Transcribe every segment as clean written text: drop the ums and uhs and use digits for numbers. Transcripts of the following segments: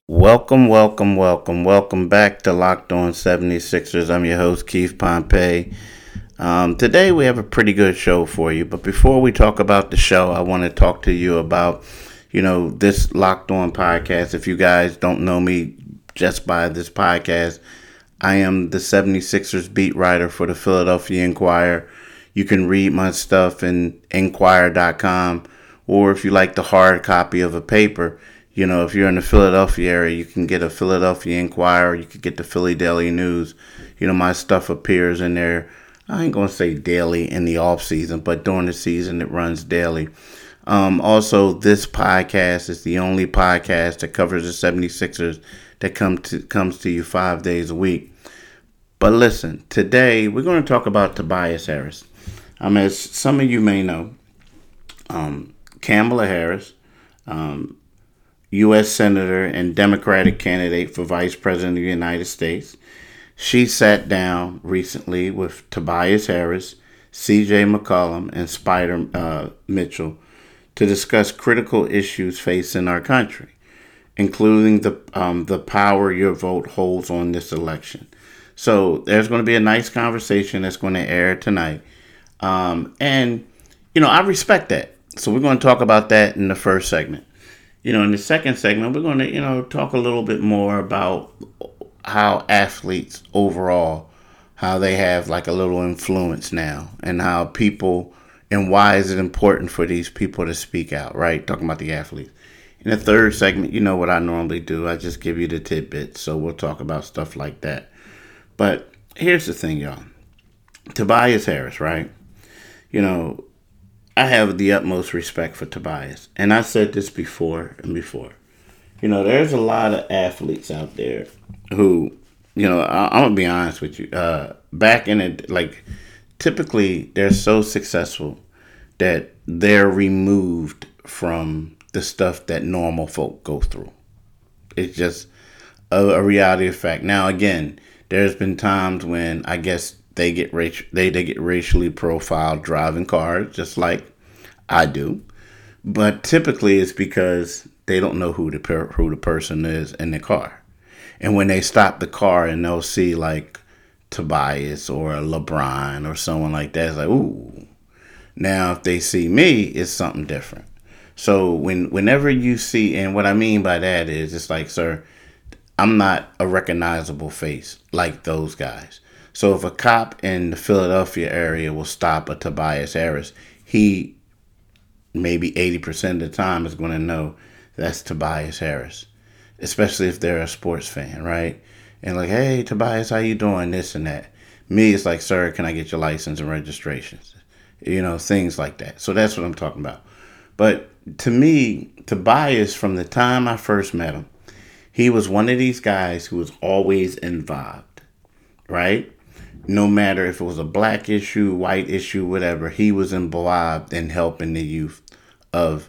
Welcome back to Locked On 76ers. I'm your host, Keith Pompey. Today we have a pretty good show for you, but before we talk about the show, I want to talk to you about, this Locked On podcast. If you guys don't know me just by this podcast, I am the 76ers beat writer for the Philadelphia Inquirer. You can read my stuff in Inquirer.com, or if you like the hard copy of a paper, if you're in the Philadelphia area, you can get a Philadelphia Inquirer. You can get the Philly Daily News. My stuff appears in there. I ain't going to say daily in the off season, but during the season, it runs daily. Also, this podcast is the only podcast that covers the 76ers that comes to you 5 days a week. But listen, today we're going to talk about Tobias Harris. As some of you may know, Kamala Harris, U.S. Senator and Democratic candidate for Vice President of the United States. She sat down recently with Tobias Harris, C.J. McCollum, and Spider Mitchell to discuss critical issues facing our country, including the power your vote holds on this election. So there's going to be a nice conversation that's going to air tonight. I respect that. So we're going to talk about that in the first segment. In the second segment, we're going to, talk a little bit more about how athletes overall, how they have like a little influence now, and how people, and why is it important for these people to speak out, right? Talking about the athletes. In the third segment, you know what I normally do. I just give you the tidbits. So we'll talk about stuff like that. But here's the thing, y'all. Tobias Harris, right? I have the utmost respect for Tobias. And I said this before and before. There's a lot of athletes out there who, I'm going to be honest with you. Back in it, typically they're so successful that they're removed from the stuff that normal folk go through. It's just a reality of fact. Now, again, there's been times when I guess they get racially profiled driving cars, just like I do. But typically it's because they don't know who the person is in the car. And when they stop the car and they'll see like Tobias or LeBron or someone like that, it's like, ooh. Now if they see me, it's something different. So whenever you see, and what I mean by that is, it's like, sir, I'm not a recognizable face like those guys. So if a cop in the Philadelphia area will stop a Tobias Harris, he maybe 80% of the time is going to know that's Tobias Harris, especially if they're a sports fan, right? And like, hey, Tobias, how you doing? This and that. Me, it's like, sir, can I get your license and registrations? Things like that. So that's what I'm talking about. But to me, Tobias, from the time I first met him, he was one of these guys who was always involved, right? No matter if it was a black issue, white issue, whatever, he was involved in helping the youth of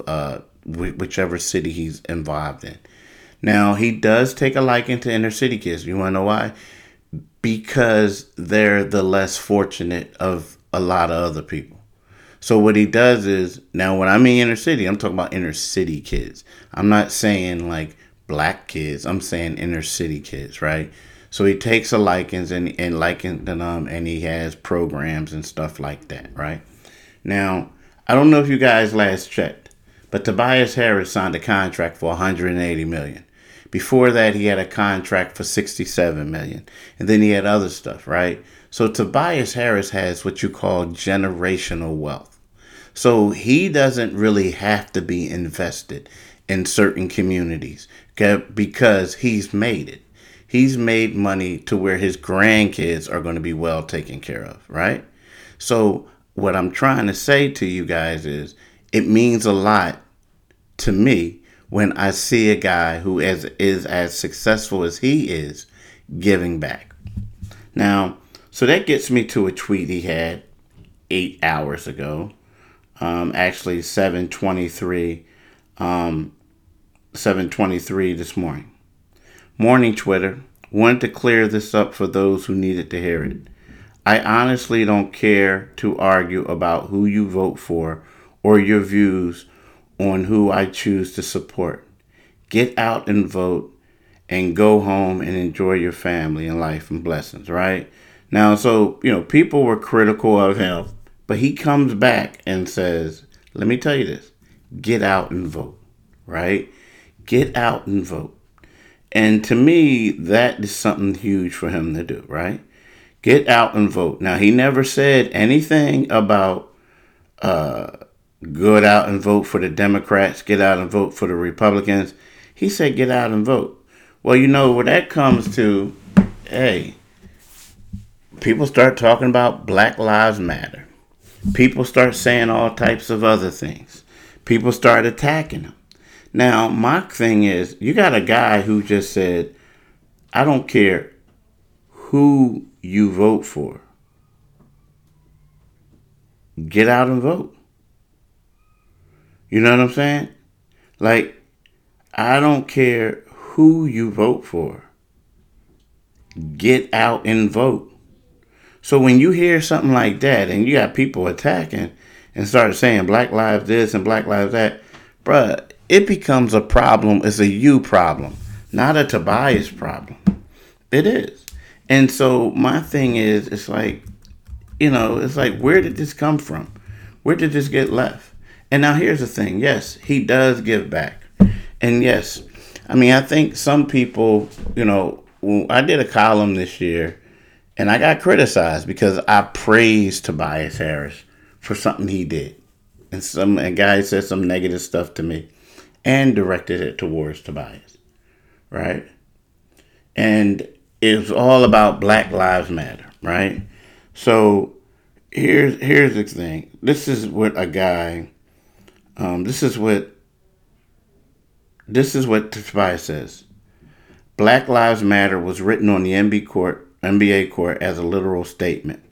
whichever city he's involved in. Now, he does take a liking to inner city kids. You want to know why? Because they're the less fortunate of a lot of other people. So what he does is, now when I mean inner city, I'm talking about inner city kids. I'm not saying like black kids. I'm saying inner city kids, right? So he takes a likings and likens them, and he has programs and stuff like that, right? Now, I don't know if you guys last checked, but Tobias Harris signed a contract for $180 million. Before that, he had a contract for $67 million, and then he had other stuff, right? So Tobias Harris has what you call generational wealth. So he doesn't really have to be invested in certain communities because he's made it. He's made money to where his grandkids are going to be well taken care of, right? So what I'm trying to say to you guys is it means a lot to me when I see a guy who is as successful as he is giving back. Now, so that gets me to a tweet he had 8 hours ago. Actually 7:23 this morning. Morning, Twitter. Wanted to clear this up for those who needed to hear it. I honestly don't care to argue about who you vote for or your views on who I choose to support. Get out and vote and go home and enjoy your family and life and blessings, right? Now, so, people were critical of him, but he comes back and says, let me tell you this, get out and vote, right? Get out and vote. And to me, that is something huge for him to do, right? Get out and vote. Now, he never said anything about get out and vote for the Democrats, get out and vote for the Republicans. He said get out and vote. Well, where that comes to, hey, people start talking about Black Lives Matter. People start saying all types of other things. People start attacking him. Now, my thing is, you got a guy who just said, I don't care who you vote for. Get out and vote. You know what I'm saying? Like, I don't care who you vote for. Get out and vote. So when you hear something like that and you got people attacking and start saying Black Lives this and Black Lives that, bruh, it becomes a problem. It's a you problem, not a Tobias problem. It is. And so my thing is, it's like, where did this come from? Where did this get left? And now here's the thing. Yes, he does give back. And yes, I think some people, I did a column this year and I got criticized because I praised Tobias Harris for something he did. And a guy said some negative stuff to me and directed it towards Tobias, right? And it was all about Black Lives Matter, right? So here's the thing. This is what a guy, this is what Tobias says. Black Lives Matter was written on the NBA court as a literal statement.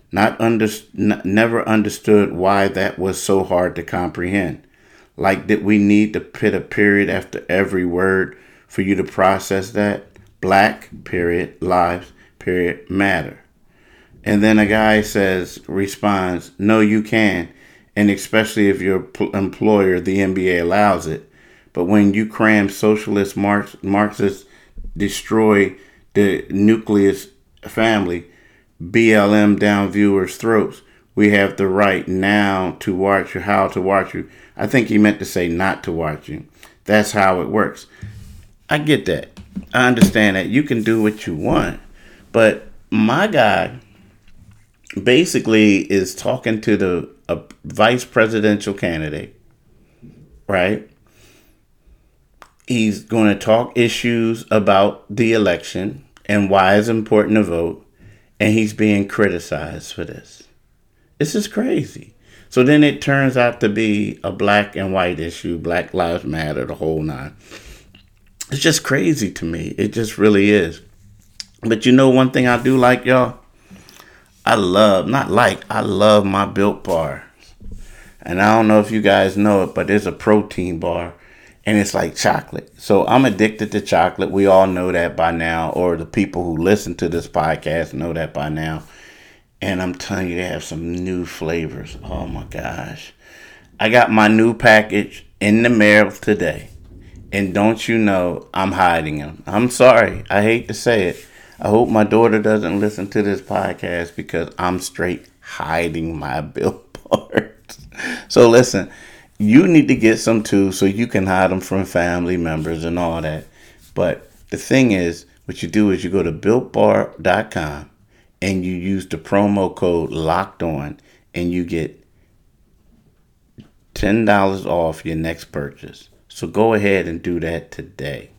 Never understood why that was so hard to comprehend. Like, did we need to put a period after every word for you to process that? Black, period, lives, period, matter. And then a guy responds, no, you can. And especially if your employer, the NBA, allows it. But when you cram socialist Marxists destroy the nucleus family, BLM down viewers' throats, we have the right now to watch you, how to watch you. I think he meant to say not to watch you. That's how it works. I get that. I understand that. You can do what you want. But my guy basically is talking to a vice presidential candidate, right? He's going to talk issues about the election and why it's important to vote. And he's being criticized for this. This is crazy. So then it turns out to be a black and white issue, Black Lives Matter, the whole nine. It's just crazy to me. It just really is. But one thing I do like, y'all? I love my Built Bar. And I don't know if you guys know it, but there's a protein bar. And it's like chocolate. So I'm addicted to chocolate. We all know that by now. Or the people who listen to this podcast know that by now. And I'm telling you, they have some new flavors. Oh my gosh. I got my new package in the mail today. And don't you know, I'm hiding them. I'm sorry. I hate to say it. I hope my daughter doesn't listen to this podcast because I'm straight hiding my Built Bars. So listen, you need to get some too so you can hide them from family members and all that. But the thing is, what you do is you go to BuiltBar.com and you use the promo code LOCKEDON and you get $10 off your next purchase. So go ahead and do that today.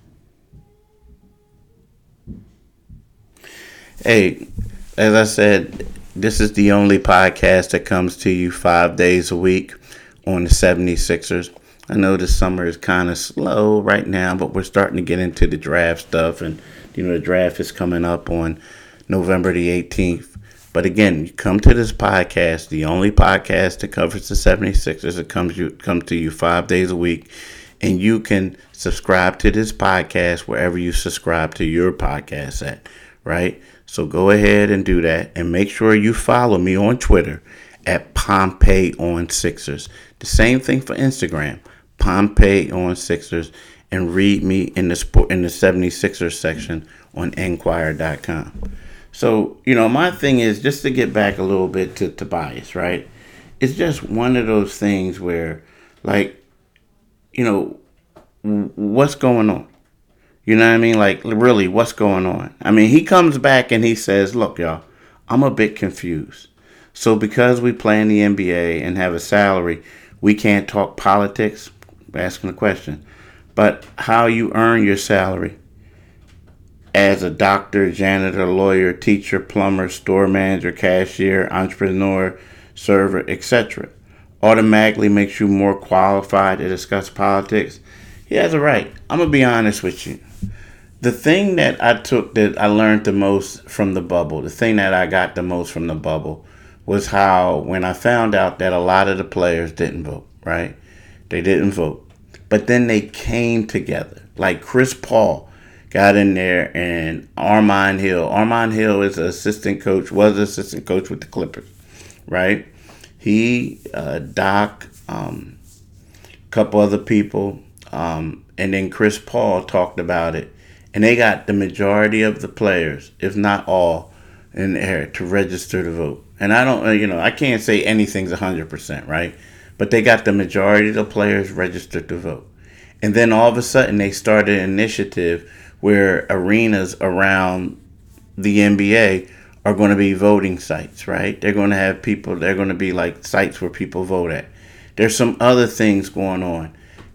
Hey, as I said, this is the only podcast that comes to you 5 days a week on the 76ers. I know the summer is kind of slow right now, but we're starting to get into the draft stuff. And, the draft is coming up on November the 18th. But again, you come to this podcast, the only podcast that covers the 76ers that comes to you 5 days a week. And you can subscribe to this podcast wherever you subscribe to your podcast at, right? So go ahead and do that. And make sure you follow me on Twitter at Pompey on Sixers. The same thing for Instagram, Pompey on Sixers. and read me in the sport in the 76ers section on Enquirer.com. So, my thing is just to get back a little bit to Tobias, right? It's just one of those things where, like, what's going on? You know what I mean? Like, really, what's going on? I mean, he comes back and he says, look, y'all, I'm a bit confused. So because we play in the NBA and have a salary, we can't talk politics? Asking the question. But how you earn your salary as a doctor, janitor, lawyer, teacher, plumber, store manager, cashier, entrepreneur, server, etc., automatically makes you more qualified to discuss politics. He has a right. I'm going to be honest with you. The thing that I learned the most from the bubble, the thing that I got the most from the bubble was how when I found out that a lot of the players didn't vote, right? They didn't vote. But then they came together. Like Chris Paul got in there and Armand Hill is was assistant coach with the Clippers, right? He, Doc, a couple other people, and then Chris Paul talked about it. And they got the majority of the players, if not all, in there to register to vote. And I don't, I can't say anything's 100%, right? But they got the majority of the players registered to vote. And then all of a sudden they started an initiative where arenas around the NBA are going to be voting sites, right? They're going to have they're going to be like sites where people vote at. There's some other things going on.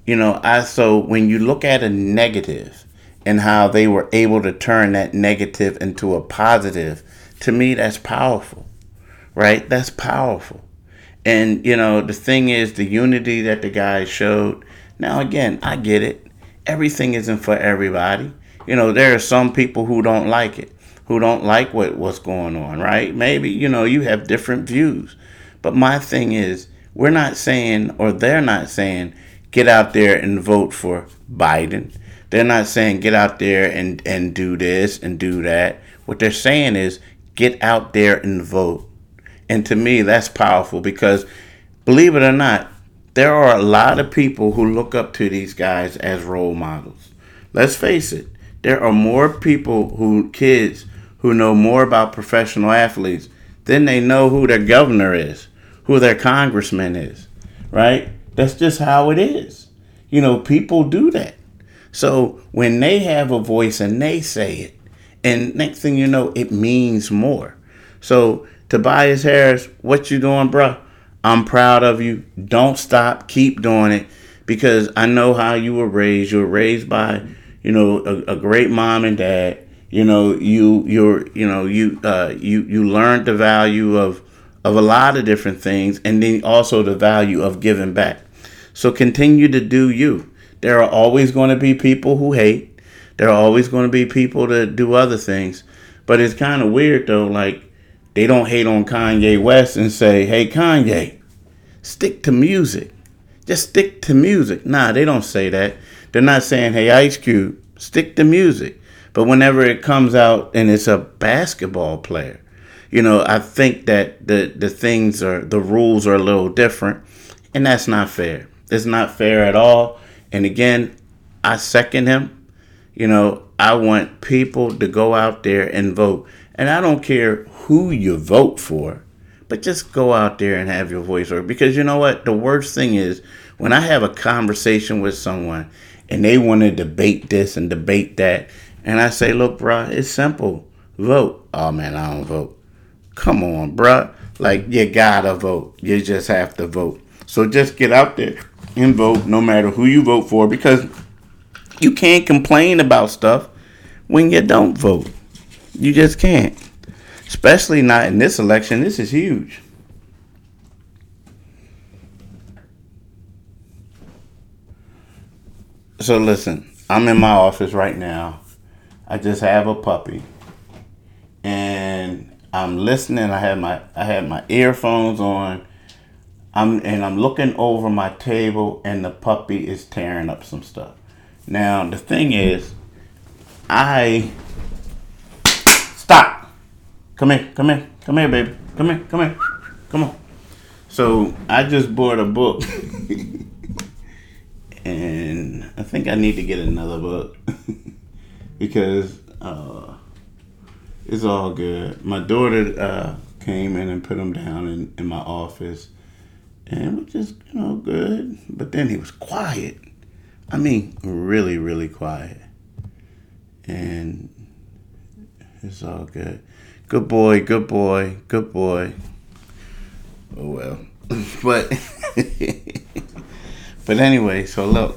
So when you look at a negative and how they were able to turn that negative into a positive, to me, that's powerful, right? That's powerful. And, the thing is, the unity that the guys showed. Now, again, I get it. Everything isn't for everybody. There are some people who don't like it, who don't like what's going on, right? Maybe, you have different views. But my thing is, we're not saying, or they're not saying, get out there and vote for Biden. They're not saying get out there and do this and do that. What they're saying is get out there and vote. And to me, that's powerful because, believe it or not, there are a lot of people who look up to these guys as role models. Let's face it. There are more kids who know more about professional athletes than they know who their governor is, who their congressman is, right? That's just how it is. People do that. So when they have a voice and they say it, and next thing you know, it means more. So Tobias Harris, what you doing, bro? I'm proud of you. Don't stop. Keep doing it because I know how you were raised. You were raised by, a great mom and dad. You learned the value of a lot of different things, and then also the value of giving back. So continue to do you. There are always going to be people who hate. There are always going to be people that do other things. But it's kind of weird, though. Like, they don't hate on Kanye West and say, hey, Kanye, stick to music. Just stick to music. Nah, they don't say that. They're not saying, hey, Ice Cube, stick to music. But whenever it comes out and it's a basketball player, I think that the rules are a little different. And that's not fair. It's not fair at all. And again, I second him. I want people to go out there and vote. And I don't care who you vote for, but just go out there and have your voice heard. Because you know what? The worst thing is when I have a conversation with someone and they want to debate this and debate that. And I say, look, bro, it's simple. Vote. Oh, man, I don't vote. Come on, bro. Like, you gotta vote. You just have to vote. So just get out there and vote no matter who you vote for because you can't complain about stuff when you don't vote. You just can't. Especially not in this election. This is huge. So listen, I'm in my office right now. I just have a puppy. And I'm listening. I had my earphones on. I'm looking over my table and the puppy is tearing up some stuff. Now the thing is, stop. Come here, baby. Come here. Come on. So I just bought a book, And I think I need to get another book because it's all good. My daughter came in and put him down in my office, and it was just good. But then he was quiet. I mean, really, really quiet. And it's all good. Good boy, good boy, good boy. Oh well, but but anyway. So look,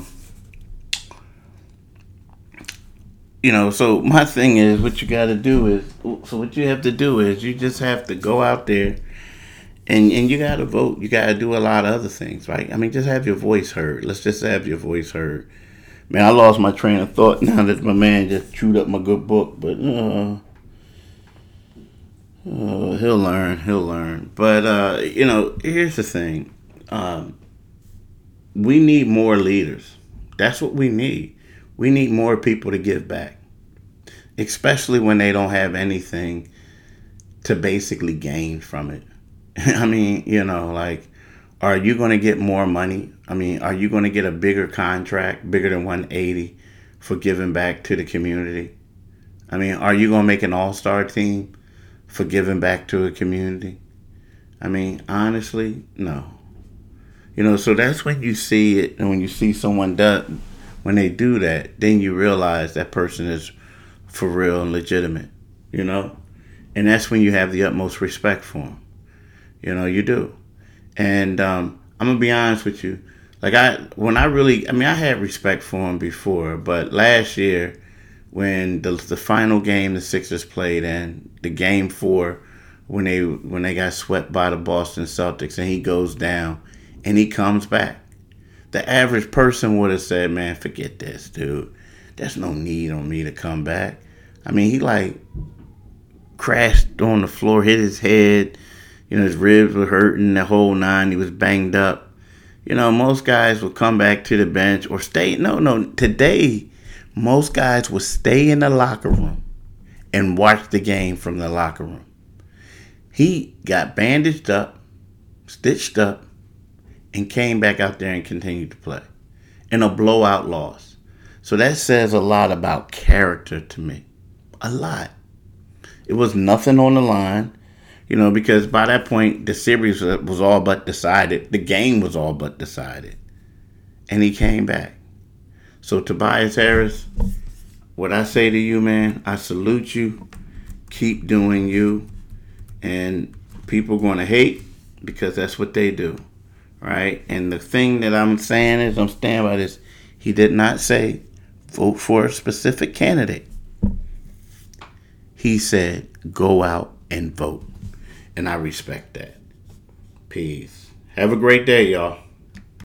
So my thing is, what you got to do is, so what you have to do is, you just have to go out there and you got to vote. You got to do a lot of other things, right? I mean, just have your voice heard. Let's just have your voice heard. Man, I lost my train of thought now that my man just chewed up my good book, but he'll learn. He'll learn. But here's the thing: we need more leaders. That's what we need. We need more people to give back, especially when they don't have anything to basically gain from it. I mean, are you going to get more money? I mean, are you going to get a bigger contract, bigger than 180, for giving back to the community? I mean, are you going to make an all-star team for giving back to a community? I mean, honestly, no. So that's when you see it, and when you see someone when they do that, then you realize that person is for real and legitimate, And that's when you have the utmost respect for them. You do. And I'm going to be honest with you. Like, I had respect for him before, but last year, when the final game the Sixers played in, the game 4, when they got swept by the Boston Celtics, and he goes down and he comes back, the average person would have said, man, forget this, dude. There's no need on me to come back. I mean, he crashed on the floor, hit his head. His ribs were hurting, the whole 9. He was banged up. Most guys will come back to the bench or stay. No. Today, most guys will stay in the locker room and watch the game from the locker room. He got bandaged up, stitched up, and came back out there and continued to play in a blowout loss. So that says a lot about character to me. A lot. It was nothing on the line. Because by that point, the series was all but decided. The game was all but decided. And he came back. So, Tobias Harris, what I say to you, man, I salute you. Keep doing you. And people are going to hate because that's what they do. Right? And the thing that I'm saying is, I'm standing by this. He did not say, vote for a specific candidate. He said, go out and vote. And I respect that. Peace. Have a great day, y'all.